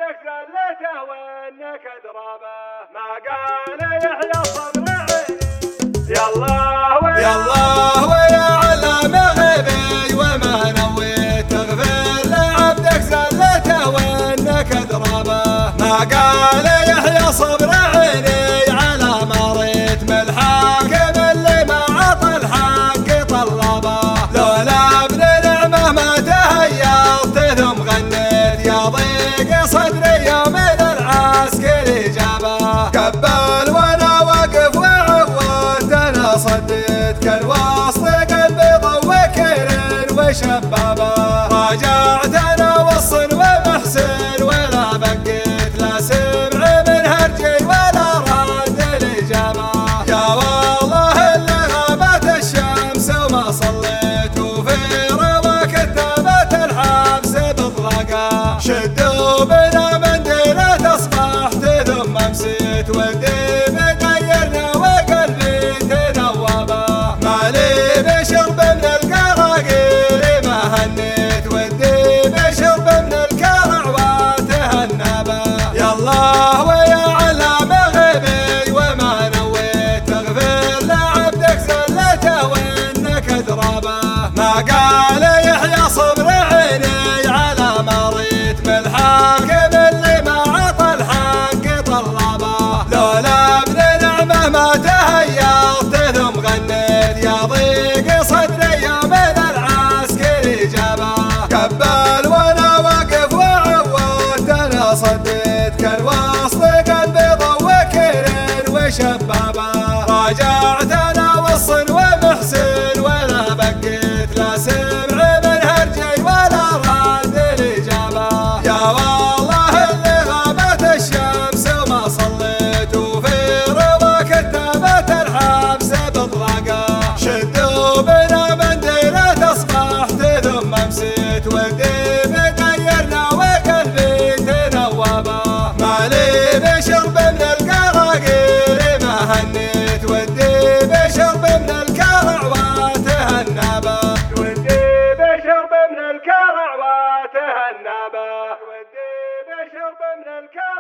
عبدك زلته وانك ادرابه ما قال يحيى صدر عيني يالله ويا علام غيبي وما نويت تغفر لعبدك زلته وانك ادرابه ما قال يحيى صبر عيني على مريت من الحاكم اللي ما عطى الحق طلبه لولا ابن نعمه ما تهيأت ثم غنيت يا ضيق صدري يوم العسكر جابه قبل وانا واقف وعودت انا صديت كالوسط قلبي ضوكر وشبابه راجعت انا وصل ومحسن ولا بقيت لا سمع من هرجي ولا رد الاجابه يا والله اللي غابت الشمس وما صليت وفي رضا كتبت الحبس بطلقه شدوا بنا منديلة اصبحت ثم امسيت ودي بغيرنا وقلبي تنوبه مالي بشرب من القراقير ما هنيت ودي بشرب من الكرع وتهنبه يا الله ويا علام غيبي وما نويت تغفر لعبدك زلته وانك ادرابه ما قال يحيى صبر عيني على مريت من الحاكم اللي ما عطى الحق طلبه لولا ابن نعمه ما تهيأت ثم غنيت يا ضيق صدري يوم العسكر جابه قبل وانا واقف وعودت انا صديت كالوسط قلبي ضوكر وشبابه راجعت انا وصل ومحسن ولا بقيت لا سمع من هرجي ولا رد الاجابه يا والله اللي غابت الشمس وما صليت وفي رضا كتبت الحبس بطلقه شدوا بنا منديلة اصبحت ثم امسيت ودي بغيرنا وقلبي تنوبه مالي بشرب من القراقير ما هنيت ودي بشرب من الكرع وتهنبه ودي بشرب من الكرع وتهنبه ودي بشرب من الكرع